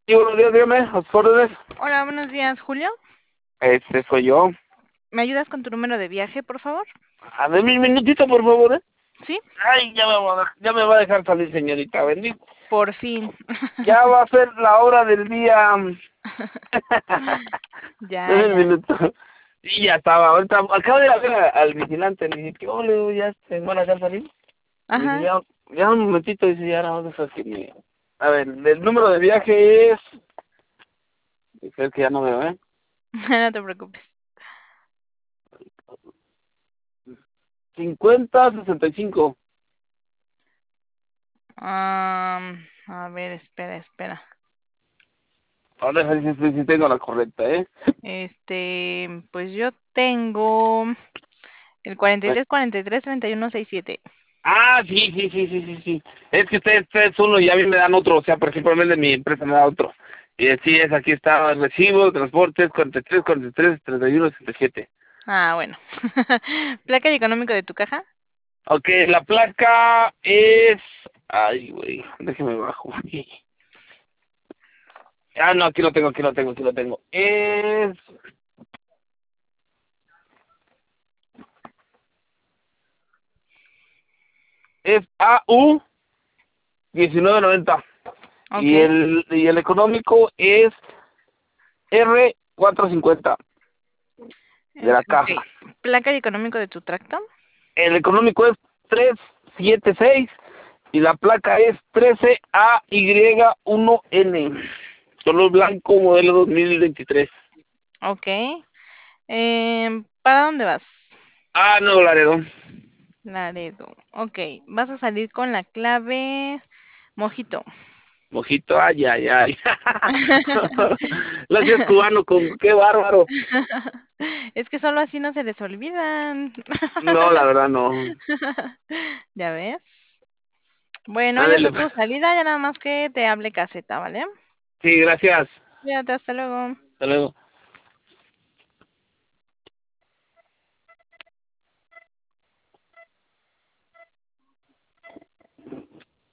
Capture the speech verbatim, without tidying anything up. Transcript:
Sí, buenos días, dígame, a sus órdenes. Hola, buenos días, Julio. Este soy yo. ¿Me ayudas con tu número de viaje, por favor? A ver, mi minutito, por favor, ¿eh? Sí, Ay, ya me va a, dej- ya me va a dejar salir, señorita, bendito. por fin. Ya va a ser la hora del día. Ya, Dame un ya. minuto. Y ya estaba, ahorita, acabo de ir a ver a- al vigilante, le dije, ¿qué ole, ya se van a dejar salir? Y dice, Ajá, ya, ya un momentito, dice, ya nada más deja que me... A ver, el número de viaje es... Es que ya no veo, ¿eh? no te preocupes. Cincuenta sesenta y cinco. Am, a ver, espera, espera. Ahora sí, sí, sí, sí tengo la correcta, ¿eh? Este, pues yo tengo el cuarenta y tres, cuarenta y tres, treinta y uno, sesenta y siete. Ah, sí, sí, sí, sí, sí, sí. Es que ustedes, ustedes uno y a mí me dan otro, o sea, por ejemplo, el de mi empresa me da otro. Y así es, aquí está el recibo, transportes, cuarenta y tres, cuarenta y tres, treinta y uno, sesenta y siete. Ah, bueno. ¿Placa y económico de tu caja? Ok, la placa es... Ay, güey, déjeme bajo. Ah, no, aquí lo tengo, aquí lo tengo, aquí lo tengo. Es... Es A U diecinueve noventa. Ok. Y el, y el económico es R cuatrocientos cincuenta de Eh, la ok. caja. ¿Placa y económico de tu tracto? El económico es trescientos setenta y seis y la placa es trece A Y uno N. Color blanco, modelo dos mil veintitrés. Ok. Em, ¿para dónde vas? Ah, Nuevo Laredo. Laredo. Ok, vas a salir con la clave Mojito. Mojito, ay, ay, ay. Gracias, cubano, con qué bárbaro. Es que solo así no se les olvidan. No, la verdad no. ¿Ya ves? Bueno, ya está Ándale, tu pues. salida, ya nada más que te hable caseta, ¿vale? Sí, gracias. Cuídate, hasta luego. Hasta luego.